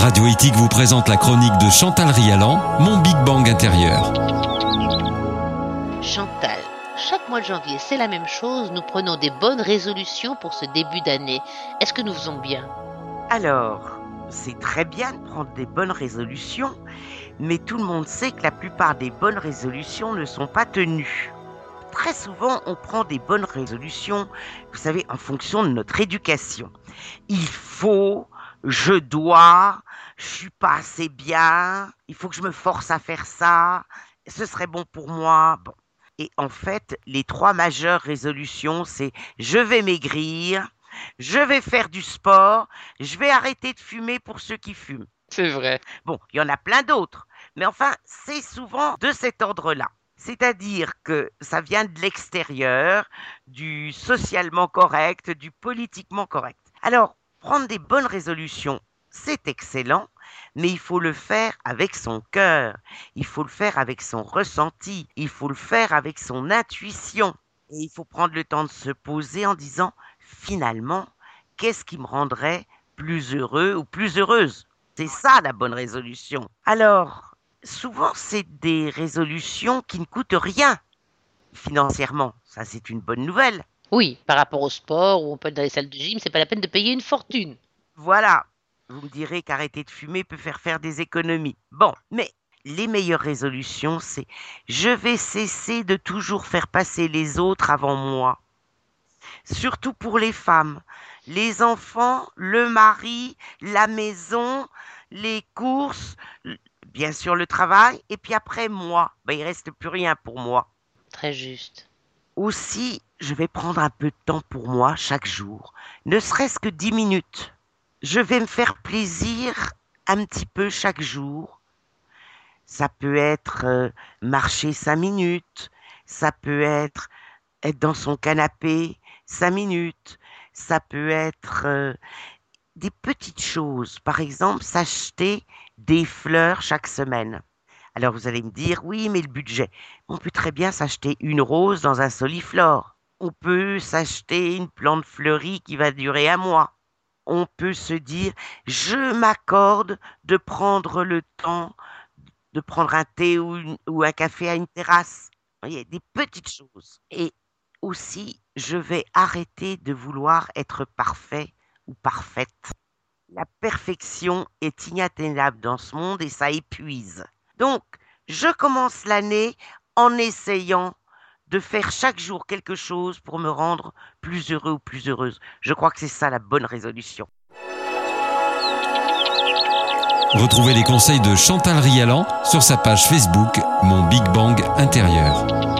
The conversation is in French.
Radio Éthique vous présente la chronique de Chantal Rialan, Mon Big Bang intérieur. Chantal, chaque mois de janvier, c'est la même chose. Nous prenons des bonnes résolutions pour ce début d'année. Est-ce que nous faisons bien ? Alors, c'est très bien de prendre des bonnes résolutions, mais tout le monde sait que la plupart des bonnes résolutions ne sont pas tenues. Très souvent, on prend des bonnes résolutions, vous savez, en fonction de notre éducation. Il faut, je dois, je suis pas assez bien, il faut que je me force à faire ça, ce serait bon pour moi. Bon. Et en fait, les trois majeures résolutions, c'est je vais maigrir, je vais faire du sport, je vais arrêter de fumer pour ceux qui fument. C'est vrai. Bon, il y en a plein d'autres, mais enfin, c'est souvent de cet ordre-là. C'est-à-dire que ça vient de l'extérieur, du socialement correct, du politiquement correct. Alors, prendre des bonnes résolutions, c'est excellent, mais il faut le faire avec son cœur, il faut le faire avec son ressenti, il faut le faire avec son intuition. Et il faut prendre le temps de se poser en disant, finalement, qu'est-ce qui me rendrait plus heureux ou plus heureuse ? C'est ça la bonne résolution. Alors, souvent, c'est des résolutions qui ne coûtent rien financièrement. Ça, c'est une bonne nouvelle. Oui, par rapport au sport où on peut être dans les salles de gym, c'est pas la peine de payer une fortune. Voilà. Vous me direz qu'arrêter de fumer peut faire des économies. Bon, mais les meilleures résolutions, c'est je vais cesser de toujours faire passer les autres avant moi. Surtout pour les femmes, les enfants, le mari, la maison, les courses, bien sûr le travail, et puis après moi. Il reste plus rien pour moi. Très juste. Aussi, je vais prendre un peu de temps pour moi chaque jour, ne serait-ce que 10 minutes. Je vais me faire plaisir un petit peu chaque jour. Ça peut être marcher 5 minutes, ça peut être dans son canapé 5 minutes, ça peut être des petites choses. Par exemple, s'acheter des fleurs chaque semaine. Alors vous allez me dire, oui, mais le budget. On peut très bien s'acheter une rose dans un soliflore. On peut s'acheter une plante fleurie qui va durer un mois. On peut se dire, je m'accorde de prendre le temps de prendre un thé ou un café à une terrasse. Vous voyez, des petites choses. Et aussi, je vais arrêter de vouloir être parfait ou parfaite. La perfection est inatteignable dans ce monde et ça épuise. Donc, je commence l'année en essayant de faire chaque jour quelque chose pour me rendre plus heureux ou plus heureuse. Je crois que c'est ça la bonne résolution. Retrouvez les conseils de Chantal Rialan sur sa page Facebook Mon Big Bang intérieur.